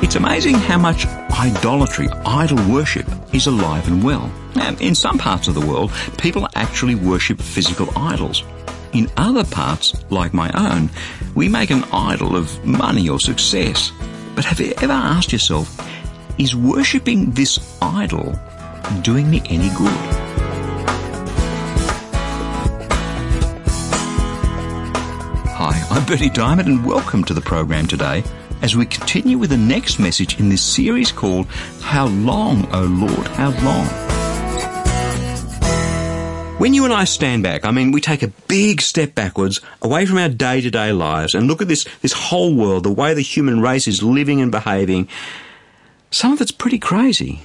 It's amazing how much idolatry, idol worship, is alive and well. Now, in some parts of the world, people actually worship physical idols. In other parts, like my own, we make an idol of money or success. But have you ever asked yourself, is worshipping this idol doing me any good? Hi, I'm Bertie Diamond and welcome to the program today as we continue with the next message in this series called How Long, O Lord, How Long? When you and I stand back, we take a big step backwards away from our day-to-day lives and look at this whole world, the way the human race is living and behaving, some of it's pretty crazy.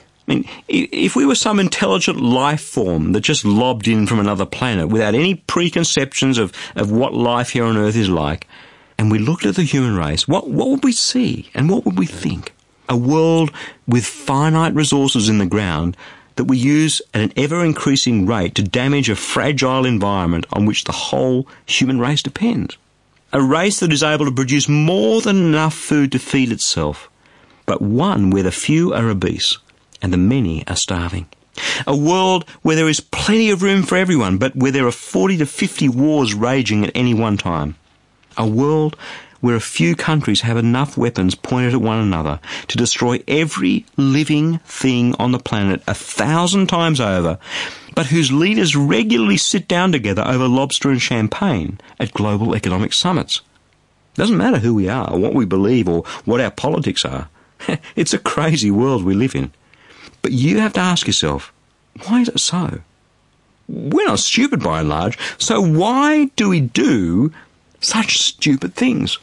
If we were some intelligent life form that just lobbed in from another planet without any preconceptions of what life here on Earth is like, and we looked at the human race, what would we see and what would we think? A world with finite resources in the ground that we use at an ever-increasing rate to damage a fragile environment on which the whole human race depends. A race that is able to produce more than enough food to feed itself, but one where the few are obese and the many are starving. A world where there is plenty of room for everyone, but where there are 40 to 50 wars raging at any one time. A world where a few countries have enough weapons pointed at one another to destroy every living thing on the planet 1,000 times over, but whose leaders regularly sit down together over lobster and champagne at global economic summits. Doesn't matter who we are, or what we believe, or what our politics are. It's a crazy world we live in. But you have to ask yourself, why is it so? We're not stupid by and large, so why do we do such stupid things?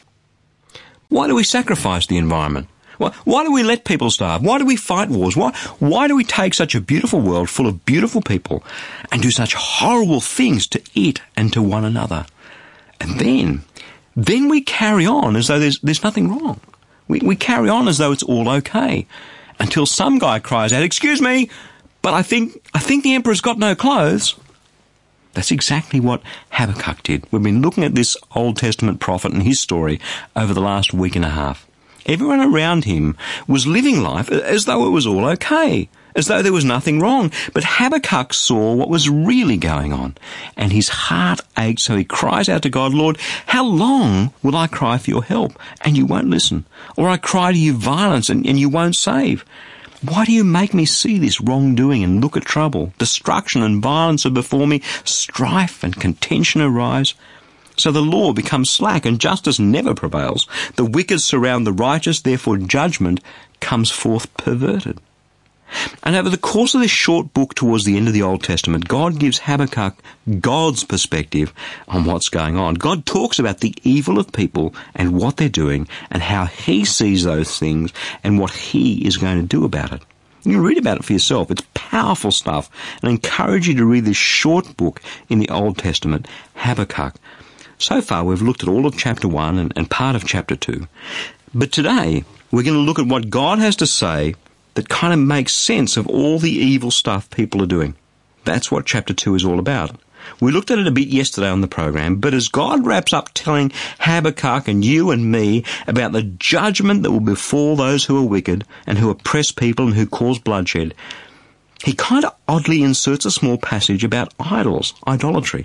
Why do we sacrifice the environment? Why do we let people starve? Why do we fight wars? Why do we take such a beautiful world full of beautiful people and do such horrible things to it and to one another? And then we carry on as though there's nothing wrong. We carry on as though it's all okay, until some guy cries out, "Excuse me, but I think the emperor's got no clothes." That's exactly what Habakkuk did. We've been looking at this Old Testament prophet and his story over the last week and a half. Everyone around him was living life as though it was all okay, as though there was nothing wrong. But Habakkuk saw what was really going on, and his heart ached, so he cries out to God, "Lord, how long will I cry for your help, and you won't listen? Or I cry to you violence, and you won't save? Why do you make me see this wrongdoing and look at trouble? Destruction and violence are before me. Strife and contention arise. So the law becomes slack and justice never prevails. The wicked surround the righteous, therefore judgment comes forth perverted." And over the course of this short book towards the end of the Old Testament, God gives Habakkuk God's perspective on what's going on. God talks about the evil of people and what they're doing and how he sees those things and what he is going to do about it. You can read about it for yourself. It's powerful stuff. And I encourage you to read this short book in the Old Testament, Habakkuk. So far, we've looked at all of chapter 1 and part of chapter 2. But today, we're going to look at what God has to say that kind of makes sense of all the evil stuff people are doing. That's what chapter 2 is all about. We looked at it a bit yesterday on the program, but as God wraps up telling Habakkuk and you and me about the judgment that will befall those who are wicked and who oppress people and who cause bloodshed, he kind of oddly inserts a small passage about idols, idolatry.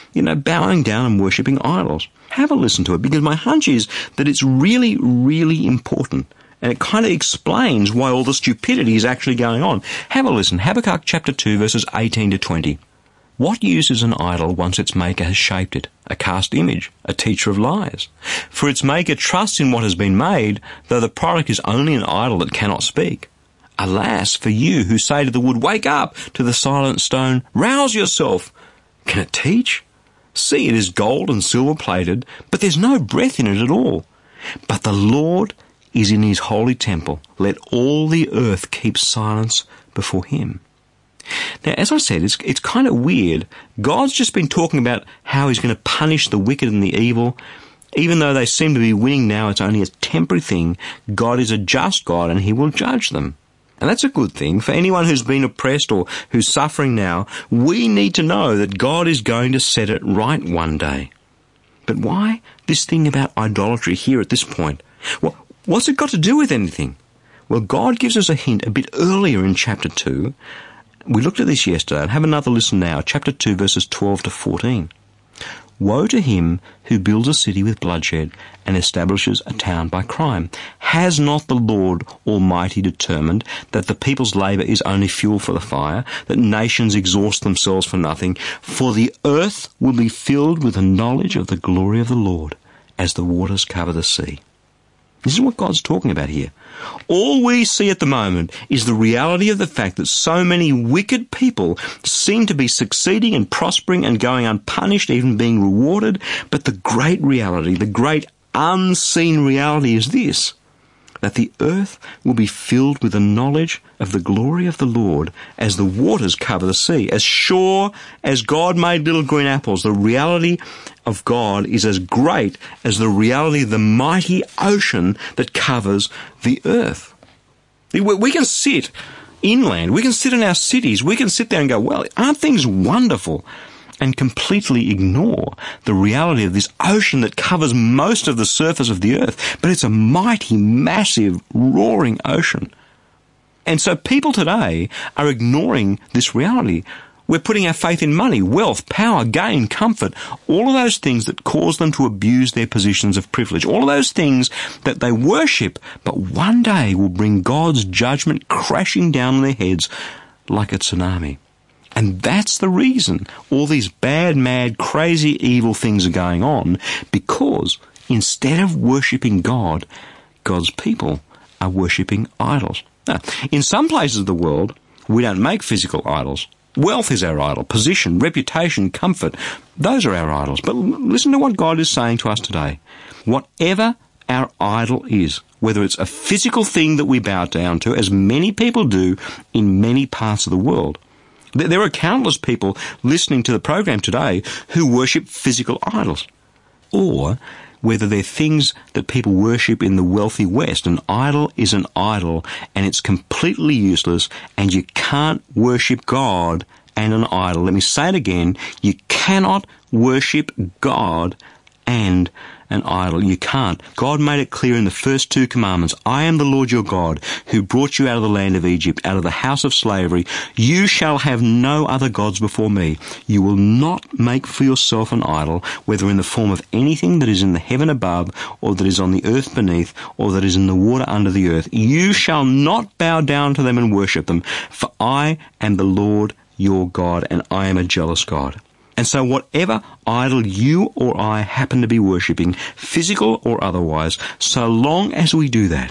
Bowing down and worshipping idols. Have a listen to it, because my hunch is that it's really, really important. And it kind of explains why all the stupidity is actually going on. Have a listen. Habakkuk chapter 2, verses 18 to 20. What use is an idol once its maker has shaped it? A cast image, a teacher of lies. For its maker trusts in what has been made, though the product is only an idol that cannot speak. Alas for you who say to the wood, "Wake up," to the silent stone, "Rouse yourself." Can it teach? See, it is gold and silver plated, but there's no breath in it at all. But the Lord is in his holy temple. Let all the earth keep silence before him. Now, as I said, it's kind of weird. God's just been talking about how he's going to punish the wicked and the evil. Even though they seem to be winning now, it's only a temporary thing. God is a just God and he will judge them. And that's a good thing. For anyone who's been oppressed or who's suffering now, we need to know that God is going to set it right one day. But why this thing about idolatry here at this point? What's it got to do with anything? Well, God gives us a hint a bit earlier in chapter 2. We looked at this yesterday, and have another listen now. Chapter 2, verses 12 to 14. Woe to him who builds a city with bloodshed and establishes a town by crime. Has not the Lord Almighty determined that the people's labour is only fuel for the fire, that nations exhaust themselves for nothing? For the earth will be filled with the knowledge of the glory of the Lord as the waters cover the sea. This is what God's talking about here. All we see at the moment is the reality of the fact that so many wicked people seem to be succeeding and prospering and going unpunished, even being rewarded. But the great reality, the great unseen reality is this, that the earth will be filled with the knowledge of the glory of the Lord as the waters cover the sea. As sure as God made little green apples, the reality of God is as great as the reality of the mighty ocean that covers the earth. We can sit inland, we can sit in our cities, we can sit there and go, well, aren't things wonderful? And completely ignore the reality of this ocean that covers most of the surface of the earth. But it's a mighty, massive, roaring ocean. And so people today are ignoring this reality. We're putting our faith in money, wealth, power, gain, comfort, all of those things that cause them to abuse their positions of privilege, all of those things that they worship, but one day will bring God's judgment crashing down on their heads like a tsunami. And that's the reason all these bad, mad, crazy, evil things are going on, because instead of worshipping God, God's people are worshipping idols. Now, in some places of the world, we don't make physical idols. Wealth is our idol. Position, reputation, comfort, those are our idols. But listen to what God is saying to us today. Whatever our idol is, whether it's a physical thing that we bow down to, as many people do in many parts of the world. There are countless people listening to the program today who worship physical idols. Or whether they're things that people worship in the wealthy West. An idol is an idol, and it's completely useless, and you can't worship God and an idol. Let me say it again. You cannot worship God and an idol. You can't. God made it clear in the first 2 commandments. I am the Lord your God, who brought you out of the land of Egypt, out of the house of slavery. You shall have no other gods before me. You will not make for yourself an idol, whether in the form of anything that is in the heaven above, or that is on the earth beneath, or that is in the water under the earth. You shall not bow down to them and worship them, for I am the Lord your God, and I am a jealous God. And so whatever idol you or I happen to be worshipping, physical or otherwise, so long as we do that,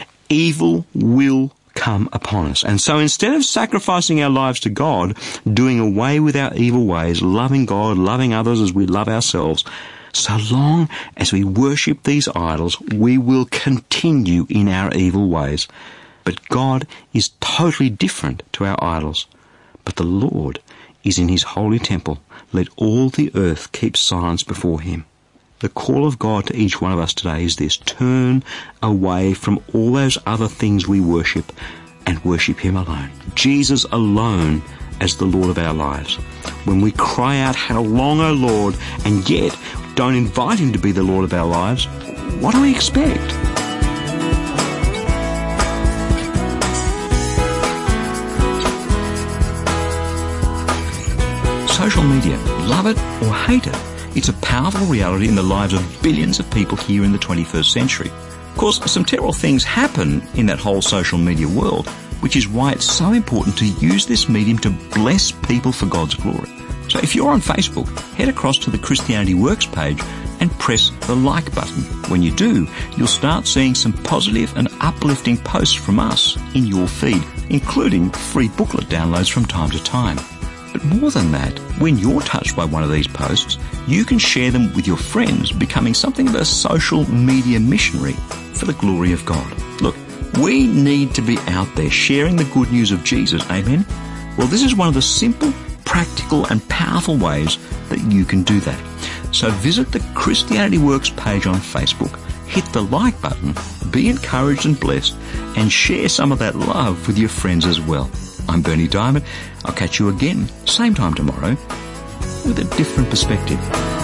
evil will come upon us. And so instead of sacrificing our lives to God, doing away with our evil ways, loving God, loving others as we love ourselves, so long as we worship these idols, we will continue in our evil ways. But God is totally different to our idols. But the Lord is in his holy temple. Let all the earth keep silence before him. The call of God to each one of us today is this: turn away from all those other things we worship and worship him alone. Jesus alone as the Lord of our lives. When we cry out, "How long, O Lord?" and yet don't invite him to be the Lord of our lives, what do we expect? Social media, love it or hate it, it's a powerful reality in the lives of billions of people here in the 21st century. Of course, some terrible things happen in that whole social media world, which is why it's so important to use this medium to bless people for God's glory. So if you're on Facebook, head across to the Christianity Works page and press the like button. When you do, you'll start seeing some positive and uplifting posts from us in your feed, including free booklet downloads from time to time. But more than that, when you're touched by one of these posts, you can share them with your friends, becoming something of a social media missionary for the glory of God. Look, we need to be out there sharing the good news of Jesus, amen? Well, this is one of the simple, practical and powerful ways that you can do that. So visit the Christianity Works page on Facebook, hit the like button, be encouraged and blessed, and share some of that love with your friends as well. I'm Bernie Diamond. I'll catch you again, same time tomorrow, with a different perspective.